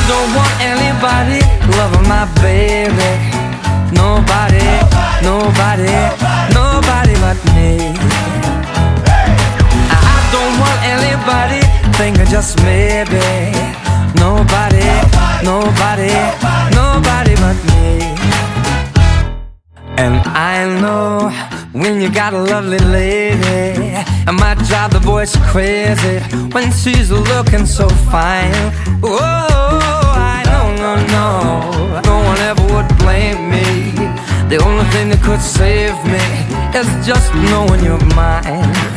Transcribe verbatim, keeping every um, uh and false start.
don't want anybody loving my baby. Nobody, nobody, nobody but me. I don't want anybody thinking just maybe. Nobody, nobody, nobody but me. And I know when you got a lovely lady, it might drive the boys crazy when she's looking so fine. Oh, I know, no, no, no one ever would blame me. The only thing that could save me is just knowing you're mine.